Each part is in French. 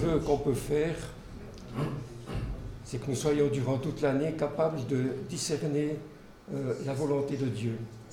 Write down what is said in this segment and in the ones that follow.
vœu qu'on peut faire, c'est que nous soyons durant toute l'année capables de discerner la volonté de Dieu.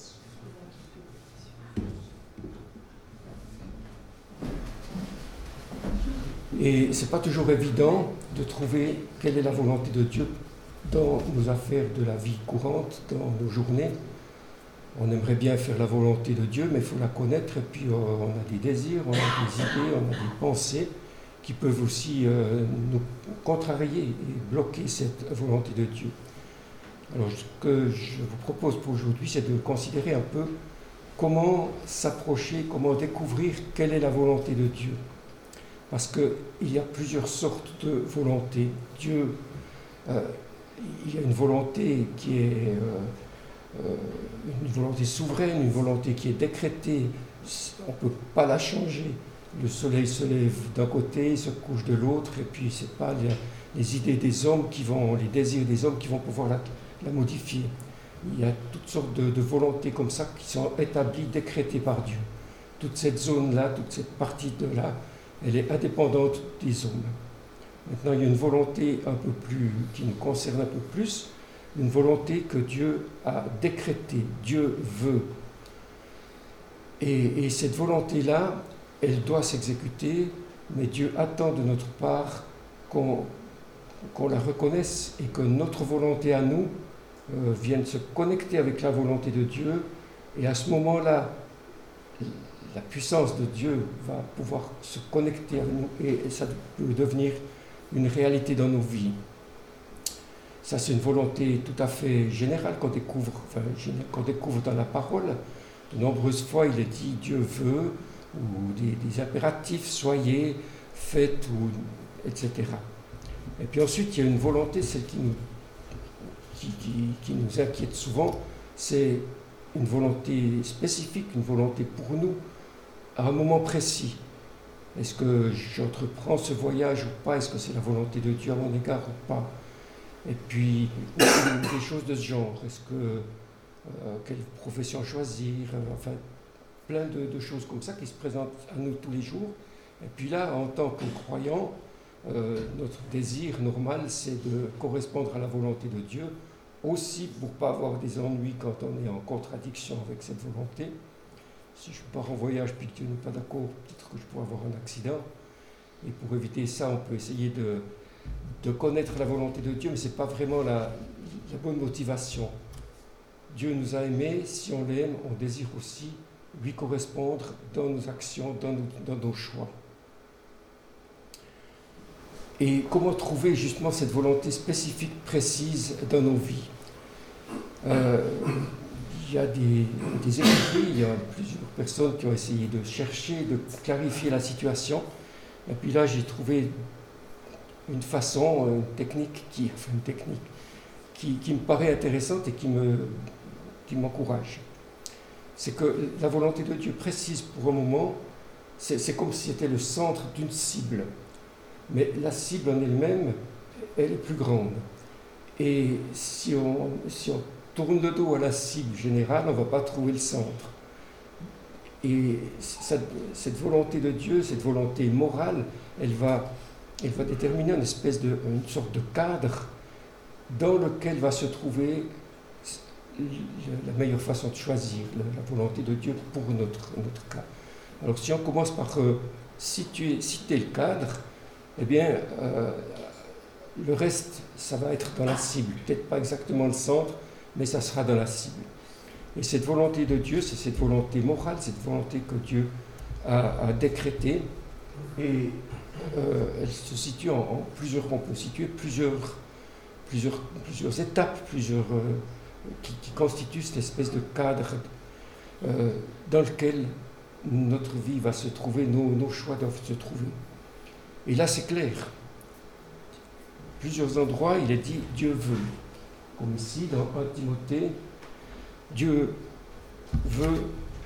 Et ce n'est pas toujours évident de trouver quelle est la volonté de Dieu dans nos affaires de la vie courante, dans nos journées. On aimerait bien faire la volonté de Dieu, mais il faut la connaître, et puis on a des désirs, on a des idées, on a des pensées qui peuvent aussi nous contrarier et bloquer cette volonté de Dieu. Alors ce que je vous propose pour aujourd'hui, c'est de considérer un peu comment s'approcher, comment découvrir quelle est la volonté de Dieu. Parce qu'il y a plusieurs sortes de volontés. Dieu, il y a une volonté qui est une volonté souveraine, une volonté qui est décrétée. On ne peut pas la changer. Le soleil se lève d'un côté, se couche de l'autre, et puis ce n'est pas les idées des hommes les désirs des hommes qui vont pouvoir la modifier. Il y a toutes sortes de volontés comme ça qui sont établies, décrétées par Dieu. Toute cette zone-là, toute cette partie de là, elle est indépendante des hommes. Maintenant, il y a une volonté qui nous concerne un peu plus, une volonté que Dieu a décrétée, Dieu veut. Et cette volonté-là, elle doit s'exécuter, mais Dieu attend de notre part qu'on la reconnaisse et que notre volonté à nous vienne se connecter avec la volonté de Dieu. Et à ce moment-là, la puissance de Dieu va pouvoir se connecter à nous et ça peut devenir une réalité dans nos vies. Ça, c'est une volonté tout à fait générale qu'on découvre dans la parole. De nombreuses fois, il est dit « Dieu veut » ou des impératifs « soyez »,« faites », etc. Et puis ensuite, il y a une volonté, celle qui nous inquiète souvent, c'est une volonté spécifique, une volonté pour nous, à un moment précis. Est-ce que j'entreprends ce voyage ou pas? Est-ce que c'est la volonté de Dieu à mon égard ou pas? Et puis, des choses de ce genre. Est-ce que quelle profession choisir? Enfin, plein de choses comme ça qui se présentent à nous tous les jours. Et puis là, en tant que croyant, notre désir normal, c'est de correspondre à la volonté de Dieu, aussi pour ne pas avoir des ennuis quand on est en contradiction avec cette volonté. Si je pars en voyage puis que Dieu n'est pas d'accord, peut-être que je pourrais avoir un accident. Et pour éviter ça, on peut essayer de connaître la volonté de Dieu, mais ce n'est pas vraiment la bonne motivation. Dieu nous a aimés, si on l'aime, on désire aussi lui correspondre dans nos actions, dans nos choix. Et comment trouver justement cette volonté spécifique, précise dans nos vies? Il y a des écrits, il y a plusieurs personnes qui ont essayé de chercher, de clarifier la situation. Et puis là, j'ai trouvé une façon, une technique qui me paraît intéressante et qui m'encourage. C'est que la volonté de Dieu précise pour un moment, c'est comme si c'était le centre d'une cible. Mais la cible en elle-même, elle est plus grande. Et si on tourne le dos à la cible générale, on ne va pas trouver le centre. Et cette volonté de Dieu, cette volonté morale, elle va déterminer une sorte de cadre dans lequel va se trouver la meilleure façon de choisir la volonté de Dieu pour notre cas. Alors si on commence par citer le cadre, eh bien, le reste, ça va être dans la cible. Peut-être pas exactement le centre, mais ça sera dans la cible. Et cette volonté de Dieu, c'est cette volonté morale, cette volonté que Dieu a décrétée. Et elle se situe on peut situer plusieurs étapes, qui constituent cette espèce de cadre dans lequel notre vie va se trouver, nos choix doivent se trouver. Et là, c'est clair. Plusieurs endroits, il est dit « Dieu veut ». Comme ici, dans 1 Timothée, Dieu veut.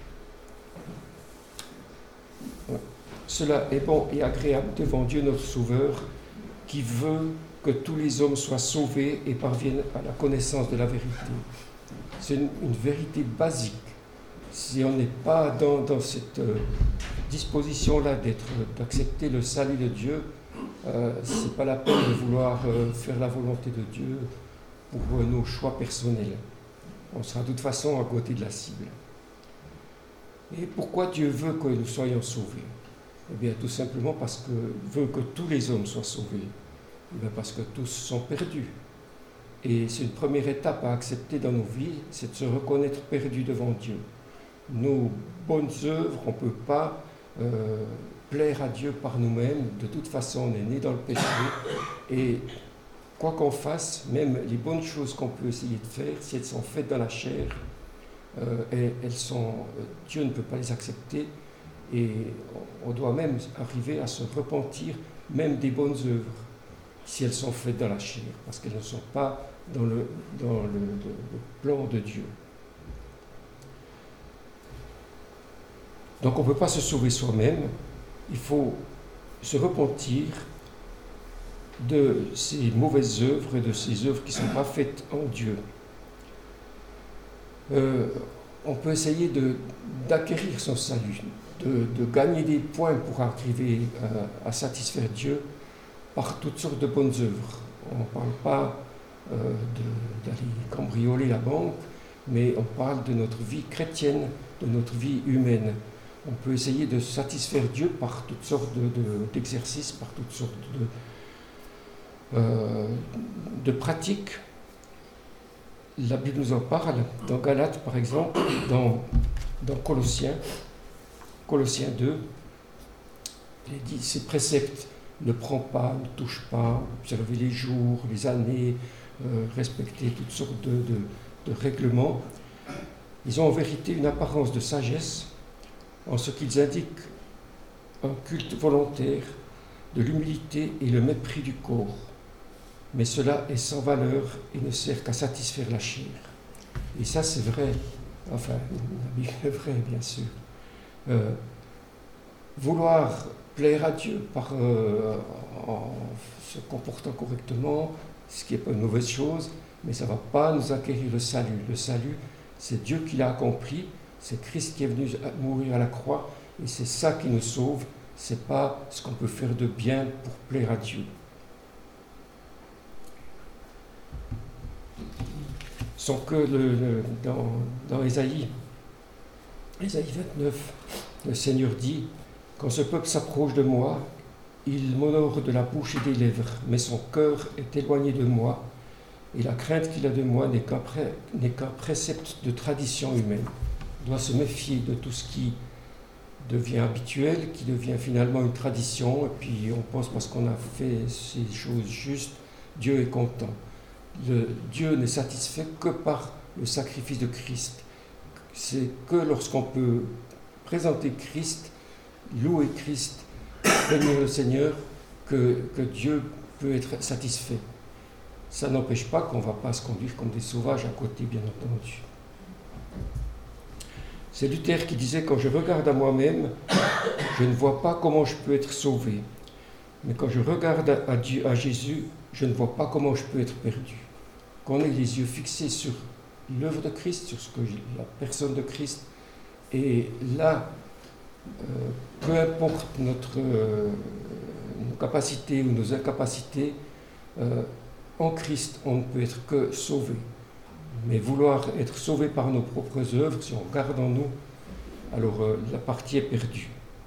Cela est bon et agréable devant Dieu notre Sauveur, qui veut que tous les hommes soient sauvés et parviennent à la connaissance de la vérité. C'est une vérité basique. Si on n'est pas dans cette disposition-là d'accepter le salut de Dieu, ce n'est pas la peine de vouloir faire la volonté de Dieu pour nos choix personnels. On sera de toute façon à côté de la cible. Et pourquoi Dieu veut que nous soyons sauvés? Eh bien, tout simplement parce qu'il veut que tous les hommes soient sauvés. Eh bien, parce que tous sont perdus. Et c'est une première étape à accepter dans nos vies, c'est de se reconnaître perdus devant Dieu. Nos bonnes œuvres, on ne peut pas plaire à Dieu par nous-mêmes. De toute façon, on est né dans le péché. Et quoi qu'on fasse, même les bonnes choses qu'on peut essayer de faire, si elles sont faites dans la chair, Dieu ne peut pas les accepter. Et on doit même arriver à se repentir, même des bonnes œuvres, si elles sont faites dans la chair, parce qu'elles ne sont pas dans le plan de Dieu. Donc on ne peut pas se sauver soi-même, il faut se repentir de ces mauvaises œuvres et de ces œuvres qui ne sont pas faites en Dieu. On peut essayer d'acquérir son salut, de gagner des points pour arriver à satisfaire Dieu par toutes sortes de bonnes œuvres. On ne parle pas d'aller cambrioler la banque, mais on parle de notre vie chrétienne, de notre vie humaine. On peut essayer de satisfaire Dieu par toutes sortes d'exercices, par toutes sortes de pratiques. La Bible nous en parle, dans Galates par exemple, dans Colossiens 2, il est dit ces préceptes: ne prends pas, ne touche pas, observer les jours, les années, respecter toutes sortes de règlements. Ils ont en vérité une apparence de sagesse, en ce qu'ils indiquent un culte volontaire, de l'humilité et le mépris du corps. Mais cela est sans valeur et ne sert qu'à satisfaire la chair. Et ça, c'est vrai. Enfin, la Bible est vraie, bien sûr. Vouloir plaire à Dieu en se comportant correctement, ce qui n'est pas une mauvaise chose, mais ça ne va pas nous acquérir le salut. Le salut, c'est Dieu qui l'a accompli, c'est Christ qui est venu mourir à la croix, et c'est ça qui nous sauve, ce n'est pas ce qu'on peut faire de bien pour plaire à Dieu. Sans que dans Ésaïe 29, le Seigneur dit: quand ce peuple s'approche de moi, il m'honore de la bouche et des lèvres, mais son cœur est éloigné de moi, et la crainte qu'il a de moi n'est qu'un précepte de tradition humaine. On doit se méfier de tout ce qui devient habituel, qui devient finalement une tradition, et puis on pense parce qu'on a fait ces choses justes, Dieu est content. Dieu n'est satisfait que par le sacrifice de Christ. C'est que lorsqu'on peut présenter Christ, louer Christ, bénir le Seigneur, que Dieu peut être satisfait. Ça n'empêche pas qu'on ne va pas se conduire comme des sauvages à côté, bien entendu. C'est Luther qui disait: quand je regarde à moi-même, je ne vois pas comment je peux être sauvé. Mais quand je regarde à Dieu, à Jésus, je ne vois pas comment je peux être perdu. Quand on ait les yeux fixés sur l'œuvre de Christ, sur la personne de Christ, et là, peu importe nos capacités ou nos incapacités, en Christ, on ne peut être que sauvé. Mais vouloir être sauvé par nos propres œuvres, si on regarde en nous, alors la partie est perdue.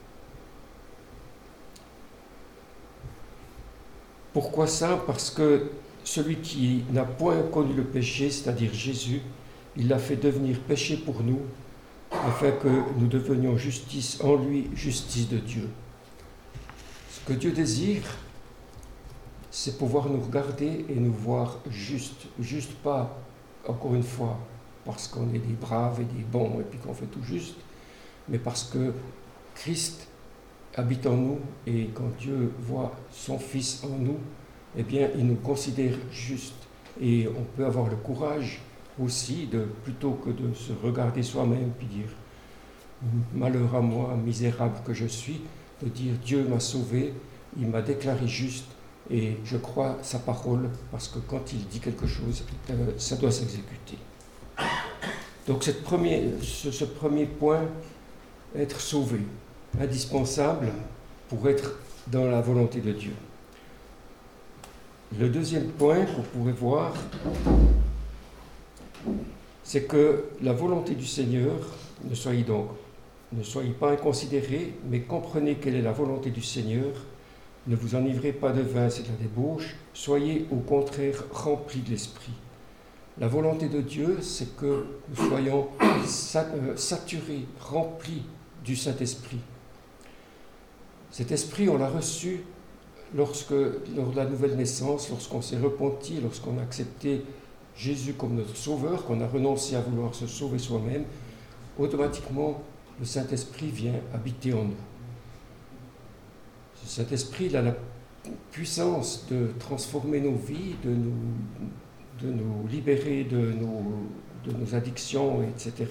Pourquoi ça? Parce que celui qui n'a point connu le péché, c'est-à-dire Jésus, il l'a fait devenir péché pour nous, afin que nous devenions justice en lui, justice de Dieu. Ce que Dieu désire, c'est pouvoir nous regarder et nous voir juste pas, encore une fois, parce qu'on est des braves et des bons et puis qu'on fait tout juste, mais parce que Christ habite en nous, et quand Dieu voit son Fils en nous, eh bien, il nous considère justes. Et on peut avoir le courage aussi, plutôt que de se regarder soi-même puis dire « malheur à moi, misérable que je suis », de dire « Dieu m'a sauvé, il m'a déclaré juste, et je crois sa parole, parce que quand il dit quelque chose, ça doit s'exécuter ». Donc ce premier point, être sauvé, indispensable pour être dans la volonté de Dieu. Le deuxième point qu'on pourrait voir, c'est que la volonté du Seigneur, ne soyez pas inconsidérés, mais comprenez quelle est la volonté du Seigneur. Ne vous enivrez pas de vin, c'est de la débauche. Soyez au contraire remplis de l'Esprit. La volonté de Dieu, c'est que nous soyons saturés, remplis du Saint-Esprit. Cet esprit, on l'a reçu lors de la nouvelle naissance, lorsqu'on s'est repenti, lorsqu'on a accepté Jésus comme notre sauveur, qu'on a renoncé à vouloir se sauver soi-même. Automatiquement, le Saint-Esprit vient habiter en nous. Ce Saint-Esprit, il a la puissance de transformer nos vies, de nous libérer de nos addictions, etc.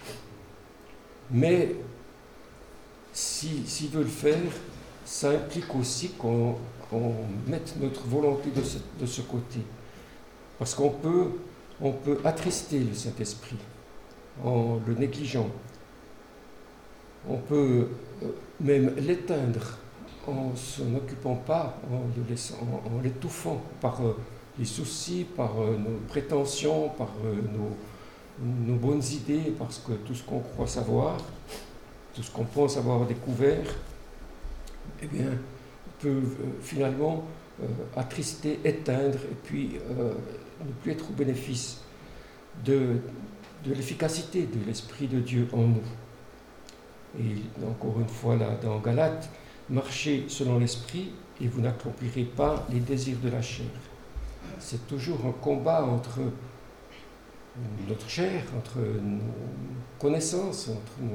Mais s'il veut le faire, ça implique aussi qu'on mette notre volonté de ce côté. Parce qu'on peut attrister le Saint-Esprit en le négligeant. On peut même l'éteindre en ne s'en occupant pas, en l'étouffant par les soucis, par nos prétentions, par nos bonnes idées, parce que tout ce qu'on croit savoir, tout ce qu'on pense avoir découvert, eh bien, peut finalement attrister, éteindre, et puis ne plus être au bénéfice de l'efficacité de l'Esprit de Dieu en nous. Et encore une fois, là, dans Galates, marchez selon l'Esprit et vous n'accomplirez pas les désirs de la chair. C'est toujours un combat entre notre chair, entre nos connaissances, entre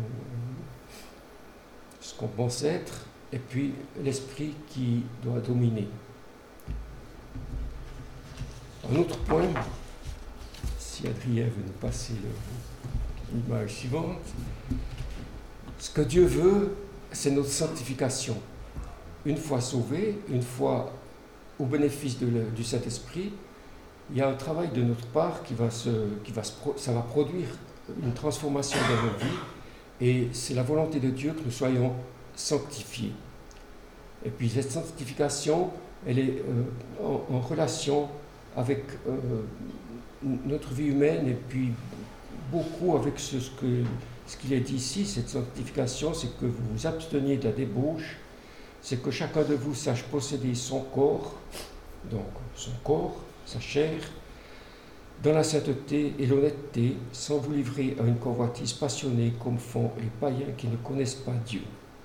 ce qu'on pense être, et puis l'Esprit qui doit dominer. Un autre point, si Adrien veut nous passer l'image suivante, ce que Dieu veut, c'est notre sanctification. Une fois sauvé, une fois au bénéfice du Saint-Esprit, il y a un travail de notre part ça va produire une transformation dans nos vies, et c'est la volonté de Dieu que nous soyons sanctifiés. Et puis cette sanctification, elle est en relation avec notre vie humaine, et puis beaucoup avec ce qu'il est dit ici. Cette sanctification, c'est que vous vous absteniez de la débauche, c'est que chacun de vous sache posséder son corps, donc son corps, sa chair, dans la sainteté et l'honnêteté, sans vous livrer à une convoitise passionnée comme font les païens qui ne connaissent pas Dieu.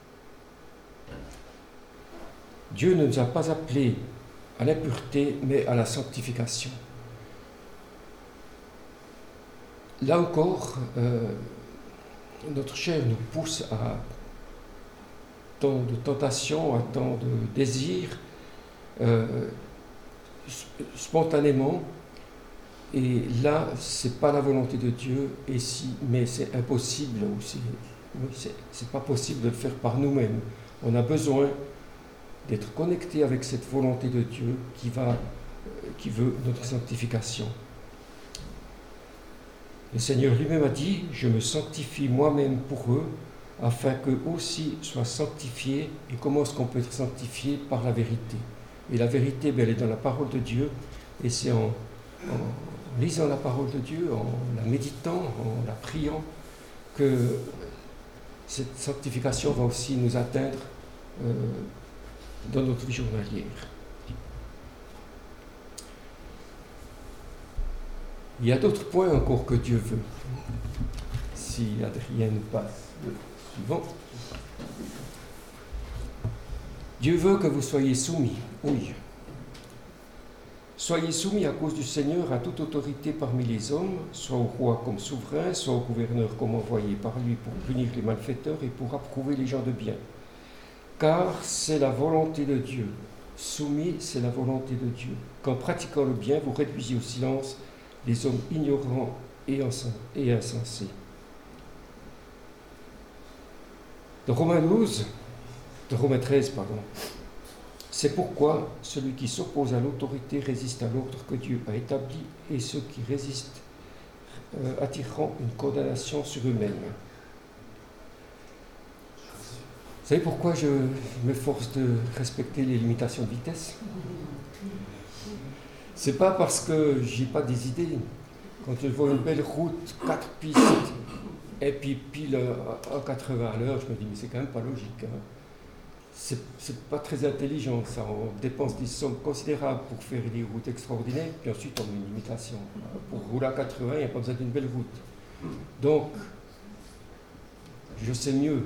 Dieu ne nous a pas appelés à l'impureté, mais à la sanctification. Là encore, notre chair nous pousse à tant de tentations, à tant de désirs, spontanément. Et là, ce n'est pas la volonté de Dieu, mais c'est impossible, ou c'est pas possible de le faire par nous-mêmes. On a besoin d'être connecté avec cette volonté de Dieu qui veut notre sanctification. Le Seigneur lui-même a dit « Je me sanctifie moi-même pour eux, afin qu'eux aussi soient sanctifiés. » Et comment est-ce qu'on peut être sanctifié? Par la vérité. Et la vérité, elle est dans la parole de Dieu, et c'est en lisant la parole de Dieu, en la méditant, en la priant, que cette sanctification va aussi nous atteindre dans notre vie journalière. Il y a d'autres points encore que Dieu veut. Si Adrien nous passe le suivant. Dieu veut que vous soyez soumis, oui. Soyez soumis à cause du Seigneur à toute autorité parmi les hommes, soit au roi comme souverain, soit au gouverneur comme envoyé par lui pour punir les malfaiteurs et pour approuver les gens de bien. Car c'est la volonté de Dieu. Soumis, c'est la volonté de Dieu. Qu'en pratiquant le bien, vous réduisiez au silence les hommes ignorants et insensés. De Romains 13, c'est pourquoi celui qui s'oppose à l'autorité résiste à l'ordre que Dieu a établi, et ceux qui résistent attireront une condamnation sur eux-mêmes. Vous savez pourquoi je m'efforce de respecter les limitations de vitesse? C'est pas parce que j'ai pas des idées. Quand je vois une belle route, 4 pistes, et puis pile à 80 à l'heure, je me dis, mais c'est quand même pas logique. Hein. C'est pas très intelligent, ça. On dépense des sommes considérables pour faire des routes extraordinaires, puis ensuite on met une limitation. Pour rouler à 80, il n'y a pas besoin d'une belle route. Donc, je sais mieux.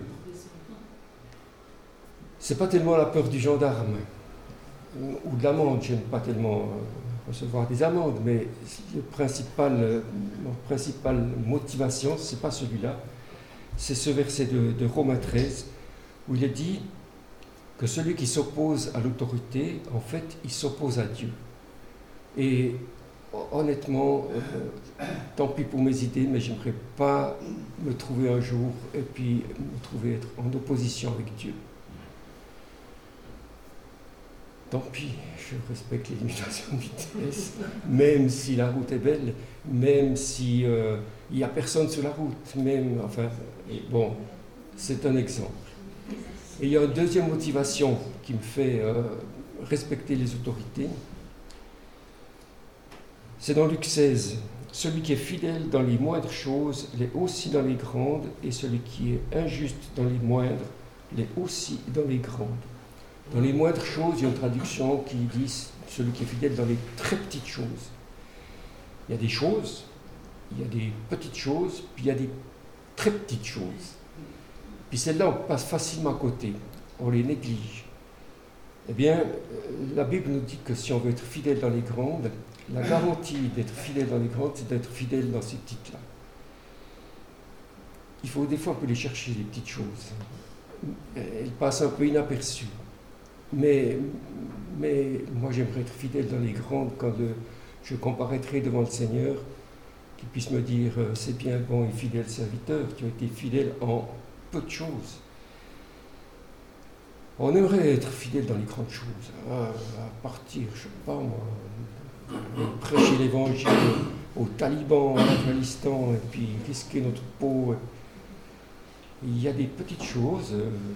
C'est pas tellement la peur du gendarme ou de l'amende, j'aime pas tellement recevoir des amendes, mais ma principale motivation, c'est pas celui-là, c'est ce verset de Romains 13, où il est dit que celui qui s'oppose à l'autorité, en fait, il s'oppose à Dieu. Et honnêtement, tant pis pour mes idées, mais j'aimerais pas me trouver un jour et puis me trouver être en opposition avec Dieu. Tant pis, je respecte les limitations de vitesse, même si la route est belle, même si il n'y a personne sur la route, même, enfin, bon, c'est un exemple. Et il y a une deuxième motivation qui me fait respecter les autorités. C'est dans Luc 16. Celui qui est fidèle dans les moindres choses l'est aussi dans les grandes, et celui qui est injuste dans les moindres l'est aussi dans les grandes. Dans les moindres choses, il y a une traduction qui dit celui qui est fidèle dans les très petites choses. Il y a des choses, il y a des petites choses, puis il y a des très petites choses. Puis celles-là, on passe facilement à côté, on les néglige. Eh bien, la Bible nous dit que si on veut être fidèle dans les grandes, la garantie d'être fidèle dans les grandes, c'est d'être fidèle dans ces petites-là. Il faut des fois un peu les chercher, les petites choses. Elles passent un peu inaperçues. Mais moi, j'aimerais être fidèle dans les grandes quand je comparaîtrai devant le Seigneur, qu'il puisse me dire c'est bien, bon et fidèle serviteur, tu as été fidèle en peu de choses. On aimerait être fidèle dans les grandes choses, à partir, je ne sais pas moi, prêcher l'évangile aux talibans en Afghanistan et puis risquer notre peau. Il y a des petites choses.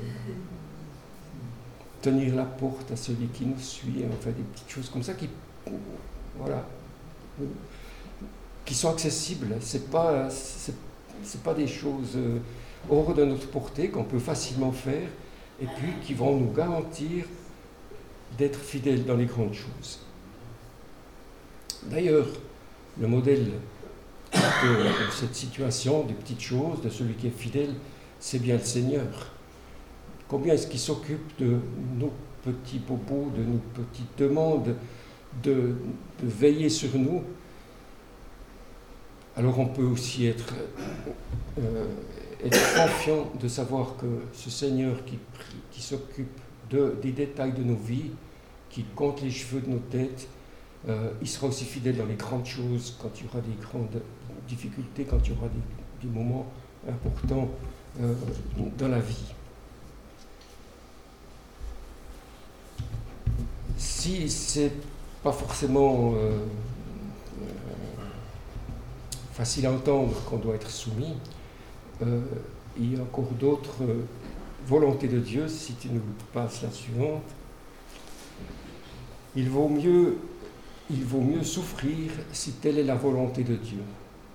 Tenir la porte à celui qui nous suit, enfin des petites choses comme ça qui sont accessibles. C'est pas des choses hors de notre portée qu'on peut facilement faire et puis qui vont nous garantir d'être fidèles dans les grandes choses. D'ailleurs, le modèle de cette situation, des petites choses, de celui qui est fidèle, c'est bien le Seigneur. Combien est-ce qu'il s'occupe de nos petits bobos, de nos petites demandes, de veiller sur nous? Alors on peut aussi être confiant de savoir que ce Seigneur qui s'occupe des détails de nos vies, qui compte les cheveux de nos têtes, il sera aussi fidèle dans les grandes choses, quand il y aura des grandes difficultés, quand il y aura des moments importants dans la vie. Si c'est pas forcément facile à entendre qu'on doit être soumis, il y a encore d'autres volontés de Dieu. Si tu nous passes la suivante, il vaut mieux souffrir si telle est la volonté de Dieu.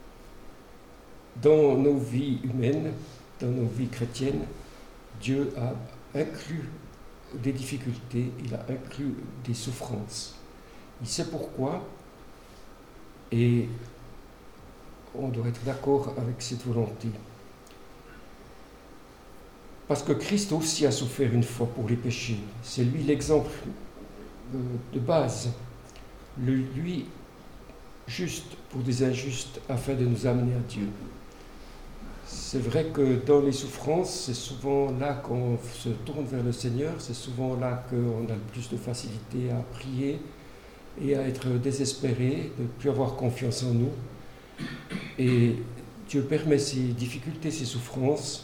Dans nos vies humaines, dans nos vies chrétiennes, Dieu a inclus des difficultés, il a inclus des souffrances. Il sait pourquoi et on doit être d'accord avec cette volonté. Parce que Christ aussi a souffert une fois pour les péchés. C'est lui l'exemple de base. Lui, juste pour des injustes, afin de nous amener à Dieu. C'est vrai que dans les souffrances, c'est souvent là qu'on se tourne vers le Seigneur, c'est souvent là qu'on a le plus de facilité à prier et à être désespéré, de ne plus avoir confiance en nous. Et Dieu permet ces difficultés, ces souffrances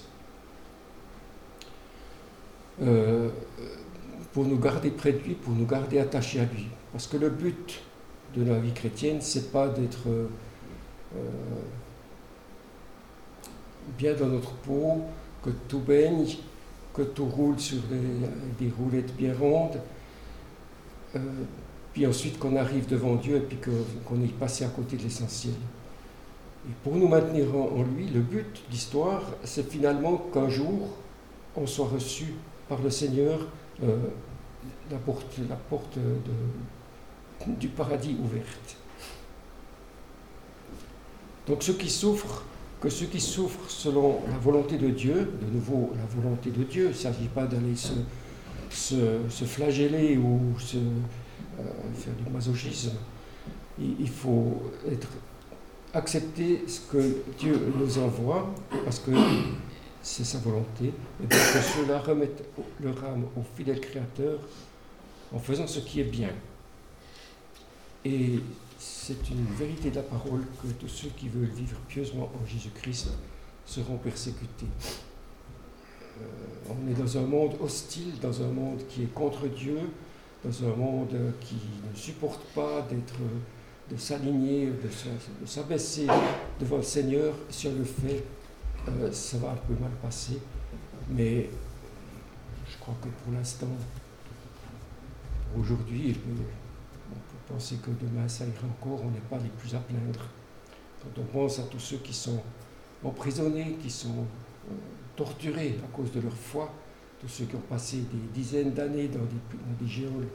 pour nous garder près de lui, pour nous garder attachés à lui. Parce que le but de la vie chrétienne, c'est pas d'être bien dans notre peau, que tout baigne, que tout roule sur des roulettes bien rondes. puis ensuite qu'on arrive devant Dieu et puis qu'on est passé à côté de l'essentiel. Et pour nous maintenir en lui, le but de l'histoire, c'est finalement qu'un jour, on soit reçu par le Seigneur, la porte du paradis ouverte. Donc ceux qui souffrent selon la volonté de Dieu, de nouveau la volonté de Dieu, il ne s'agit pas d'aller se flageller ou faire du masochisme. Il faut accepter ce que Dieu nous envoie, parce que c'est sa volonté, et donc que ceux-là remettent leur âme au fidèle Créateur en faisant ce qui est bien. Et c'est une vérité de la parole que tous ceux qui veulent vivre pieusement en Jésus-Christ seront persécutés. On est dans un monde hostile, dans un monde qui est contre Dieu, dans un monde qui ne supporte pas de s'aligner, de s'abaisser devant le Seigneur. Si on le fait, ça va un peu mal passer. Mais je crois que pour l'instant, pour aujourd'hui, on peut penser que demain ça ira encore, on n'est pas les plus à plaindre. Quand on pense à tous ceux qui sont emprisonnés, qui sont torturés à cause de leur foi, tous ceux qui ont passé des dizaines d'années dans des geôles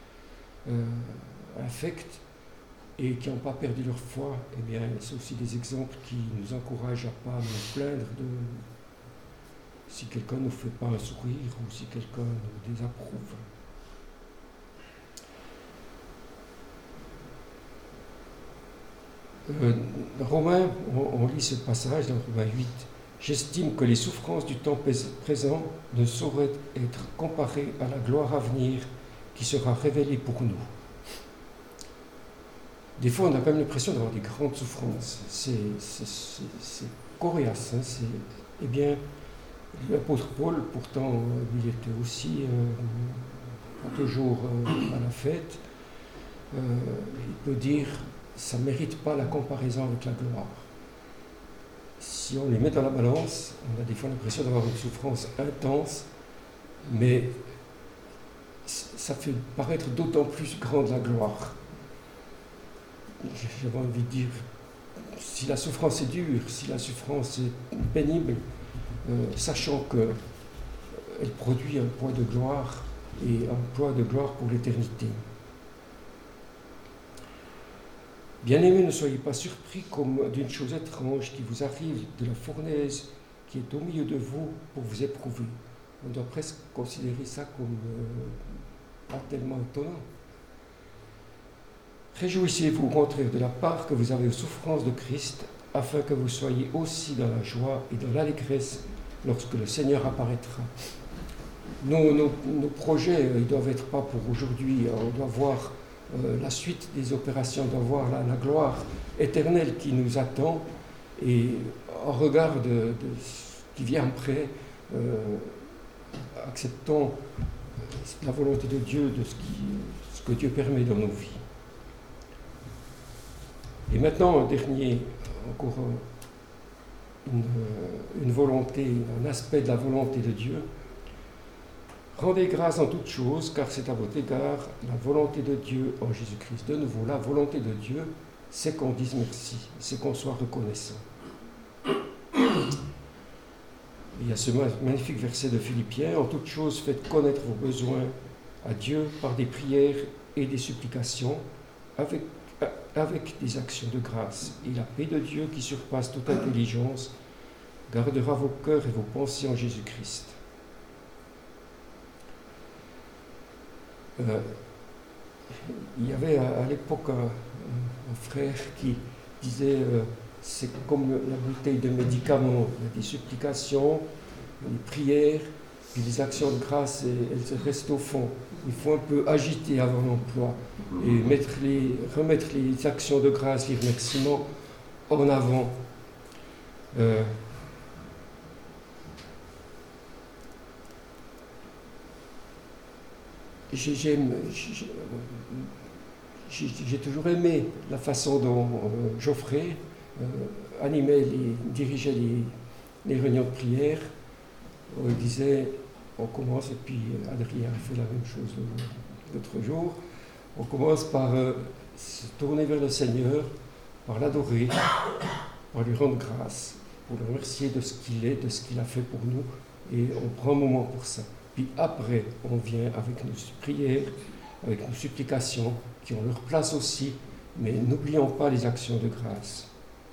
infectes et qui n'ont pas perdu leur foi, eh bien, c'est aussi des exemples qui nous encouragent à ne pas nous plaindre si quelqu'un ne nous fait pas un sourire ou si quelqu'un nous désapprouve. Romains, on lit ce passage dans Romains 8. J'estime que les souffrances du temps présent ne sauraient être comparées à la gloire à venir qui sera révélée pour nous. Des fois, on a quand même l'impression d'avoir des grandes souffrances. C'est coriace. Eh bien, l'apôtre Paul, pourtant, il était aussi pas toujours à la fête. Il peut dire ça ne mérite pas la comparaison avec la gloire. Si on les met dans la balance, on a des fois l'impression d'avoir une souffrance intense, mais ça fait paraître d'autant plus grande la gloire. J'avais envie de dire, si la souffrance est dure, si la souffrance est pénible, sachant qu'elle produit un poids de gloire et un poids de gloire pour l'éternité. Bien-aimés, ne soyez pas surpris comme d'une chose étrange qui vous arrive de la fournaise qui est au milieu de vous pour vous éprouver. On doit presque considérer ça comme pas tellement étonnant. Réjouissez-vous au contraire de la part que vous avez aux souffrances de Christ, afin que vous soyez aussi dans la joie et dans l'allégresse lorsque le Seigneur apparaîtra. Nos projets, ils ne doivent être pas pour aujourd'hui. On doit voir la suite des opérations, on doit voir la gloire éternelle qui nous attend. Et en regard de ce qui vient après, acceptons la volonté de Dieu, de ce que Dieu permet dans nos vies. Et maintenant, un dernier, encore une volonté, un aspect de la volonté de Dieu. Rendez grâce en toutes choses, car c'est à votre égard la volonté de Dieu en Jésus-Christ. De nouveau, la volonté de Dieu, c'est qu'on dise merci, c'est qu'on soit reconnaissant. Il y a ce magnifique verset de Philippiens, « En toutes choses, faites connaître vos besoins à Dieu par des prières et des supplications, avec des actions de grâce. Et la paix de Dieu, qui surpasse toute intelligence, gardera vos cœurs et vos pensées en Jésus-Christ. » Il y avait à l'époque un frère qui disait c'est comme la bouteille de médicaments, il y a des supplications, des prières, puis les actions de grâce, elles restent au fond. Il faut un peu agiter avant l'emploi et remettre les actions de grâce, les remerciements en avant. J'ai toujours aimé la façon dont Geoffrey dirigeait les réunions de prière. Il disait, on commence, et puis Adrien a fait la même chose l'autre jour. On commence par se tourner vers le Seigneur, par l'adorer, par lui rendre grâce, pour le remercier de ce qu'il est, de ce qu'il a fait pour nous, et on prend un moment pour ça. Puis après, on vient avec nos prières, avec nos supplications, qui ont leur place aussi, mais n'oublions pas les actions de grâce.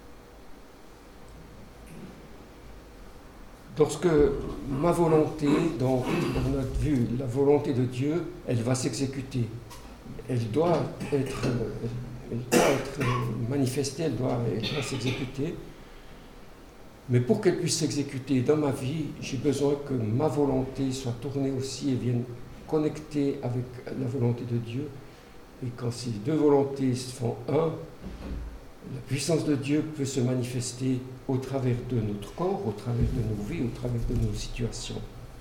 Lorsque ma volonté, donc dans notre vue, la volonté de Dieu, elle va s'exécuter. Elle doit être manifestée, elle doit s'exécuter. Mais pour qu'elle puisse s'exécuter dans ma vie, j'ai besoin que ma volonté soit tournée aussi et vienne connecter avec la volonté de Dieu. Et quand ces deux volontés se font un, la puissance de Dieu peut se manifester au travers de notre corps, au travers de nos vies, au travers de nos situations.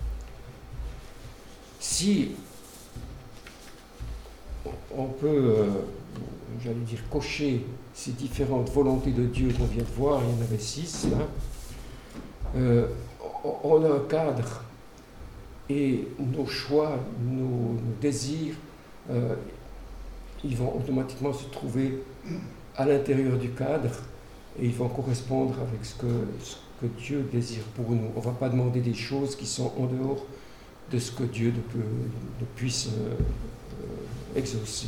Si on peut, j'allais dire, cocher ces différentes volontés de Dieu qu'on vient de voir, il y en avait 6 là, on a un cadre et nos choix, nos désirs, ils vont automatiquement se trouver à l'intérieur du cadre et ils vont correspondre avec ce que Dieu désire pour nous. On ne va pas demander des choses qui sont en dehors de ce que Dieu ne puisse exaucer.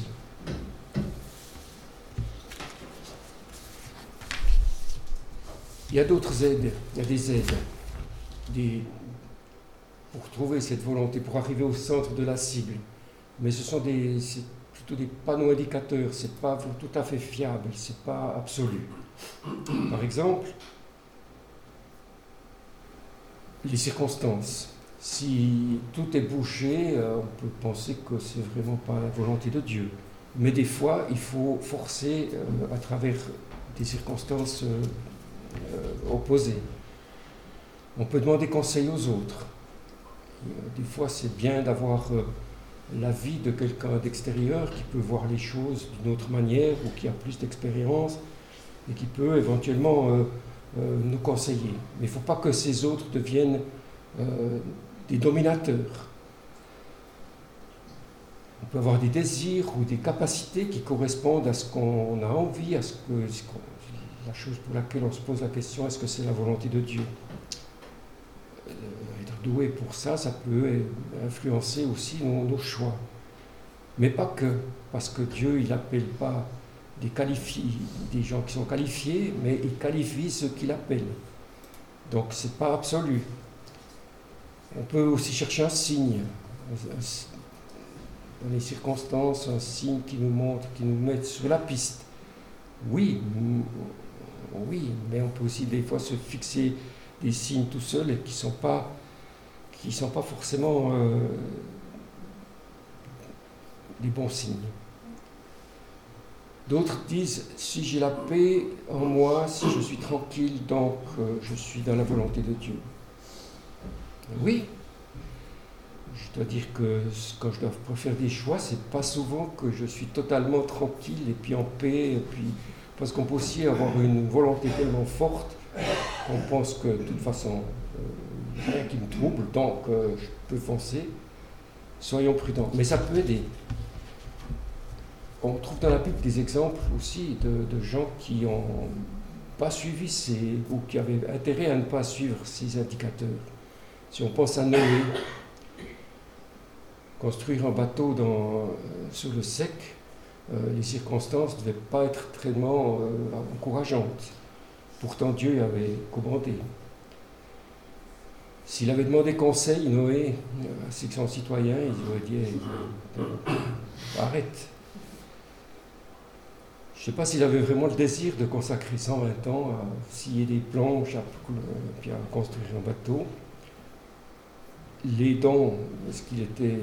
Il y a d'autres aides, il y a des aides pour trouver cette volonté, pour arriver au centre de la cible. Mais c'est plutôt des panneaux indicateurs, c'est pas tout à fait fiable, c'est pas absolu. Par exemple, les circonstances. Si tout est bouché, on peut penser que c'est vraiment pas la volonté de Dieu. Mais des fois, il faut forcer à travers des circonstances opposées. On peut demander conseil aux autres. Des fois, c'est bien d'avoir l'avis de quelqu'un d'extérieur qui peut voir les choses d'une autre manière ou qui a plus d'expérience et qui peut éventuellement nous conseiller. Mais il ne faut pas que ces autres deviennent des dominateurs. On peut avoir des désirs ou des capacités qui correspondent à ce qu'on a envie, la chose pour laquelle on se pose la question, est-ce que c'est la volonté de Dieu ? Être doué pour ça, ça peut influencer aussi nos choix. Mais pas que, parce que Dieu, il n'appelle pas des gens qui sont qualifiés, mais il qualifie ceux qu'il appelle. Donc ce n'est pas absolu. On peut aussi chercher un signe, dans les circonstances, un signe qui nous montre, qui nous met sur la piste. Oui, mais on peut aussi des fois se fixer des signes tout seuls et qui sont pas forcément des bons signes. D'autres disent, si j'ai la paix en moi, si je suis tranquille, donc je suis dans la volonté de Dieu. Oui, je dois dire que quand je dois faire des choix, c'est pas souvent que je suis totalement tranquille et puis en paix, parce qu'on peut aussi avoir une volonté tellement forte qu'on pense que de toute façon, rien qui me trouble, donc je peux foncer. Soyons prudents. Mais ça peut aider. On trouve dans la Bible des exemples aussi de gens qui n'ont pas suivi ou qui avaient intérêt à ne pas suivre ces indicateurs. Si on pense à Noé, construire un bateau sur le sec, les circonstances ne devaient pas être très encourageantes. Pourtant, Dieu avait commandé. S'il avait demandé conseil, Noé, à ses concitoyens, il aurait dit arrête. Je ne sais pas s'il avait vraiment le désir de consacrer 120 ans à scier des planches, puis à construire un bateau. Les dons, est-ce qu'il était...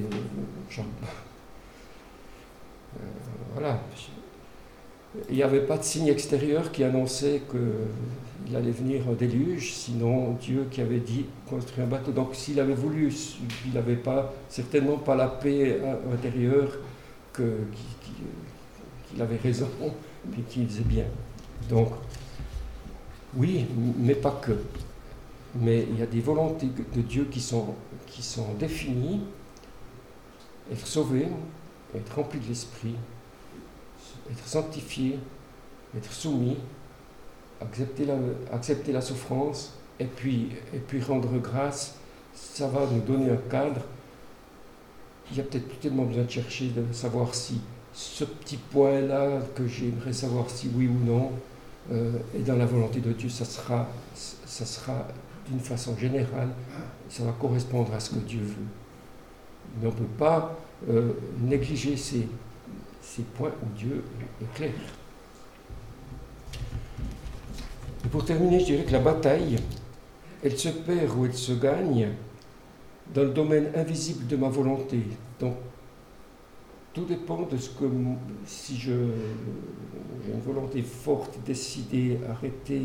voilà. Il n'y avait pas de signe extérieur qui annonçait qu'il allait venir un déluge, sinon Dieu qui avait dit construire un bateau. Donc s'il avait voulu, il n'avait certainement pas la paix intérieure qu'il avait raison et qu'il faisait bien. Donc, oui, mais pas que. Mais il y a des volontés de Dieu qui sont définies, être sauvé, être rempli de l'Esprit, être sanctifié, être soumis, accepter la souffrance et puis rendre grâce. Ça va nous donner un cadre. Il y a peut-être plus tellement besoin de chercher, de savoir si ce petit point-là que j'aimerais savoir si oui ou non est dans la volonté de Dieu. Ça sera d'une façon générale, ça va correspondre à ce que Dieu veut. Mais on ne peut pas négliger ces points où Dieu est clair. Et pour terminer, je dirais que la bataille, elle se perd ou elle se gagne dans le domaine invisible de ma volonté. Donc, tout dépend de ce que, si j'ai une volonté forte, décidée, arrêtée,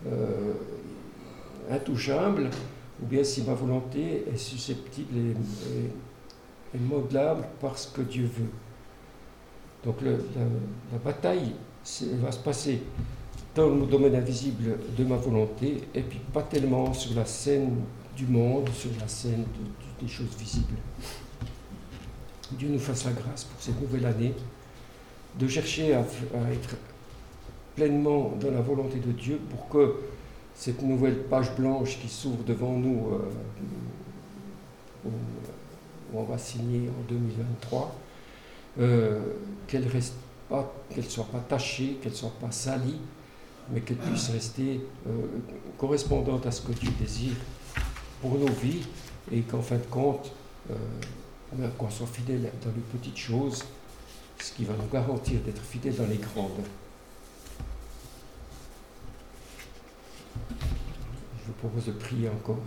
intouchable, ou bien si ma volonté est susceptible et modelable par ce que Dieu veut. Donc la bataille va se passer dans le domaine invisible de ma volonté, et puis pas tellement sur la scène du monde, sur la scène des choses visibles. Dieu nous fasse la grâce pour cette nouvelle année, de chercher à être pleinement dans la volonté de Dieu pour que cette nouvelle page blanche qui s'ouvre devant nous, où on va signer en 2023, qu'elle ne soit pas tachée, qu'elle ne soit pas salie, mais qu'elle puisse rester correspondante à ce que Dieu désire pour nos vies, et qu'en fin de compte, qu'on soit fidèle dans les petites choses, ce qui va nous garantir d'être fidèles dans les grandes. Je vous propose de prier encore.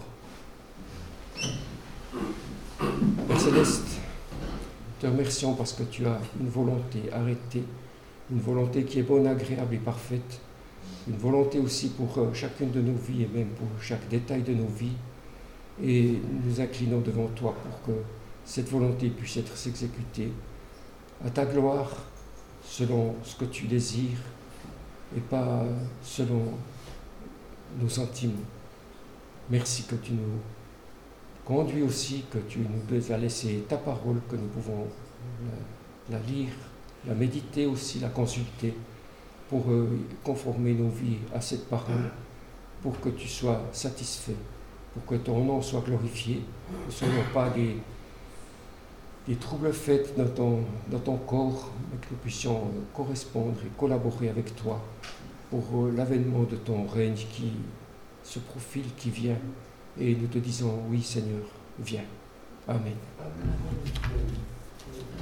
Père Céleste, te remercions parce que tu as une volonté arrêtée, une volonté qui est bonne, agréable et parfaite, une volonté aussi pour chacune de nos vies et même pour chaque détail de nos vies. Et nous nous inclinons devant toi pour que cette volonté puisse être s'exécutée à ta gloire, selon ce que tu désires et pas selon nos sentiments. Merci que tu nous conduis aussi, que tu nous as laissé ta parole, que nous pouvons la lire, la méditer aussi, la consulter, pour conformer nos vies à cette parole, pour que tu sois satisfait, pour que ton nom soit glorifié, que nous ne soyons pas des troubles faits dans ton corps, mais que nous puissions correspondre et collaborer avec toi pour l'avènement de ton règne qui se profile, qui vient. Et nous te disons, oui Seigneur, viens. Amen.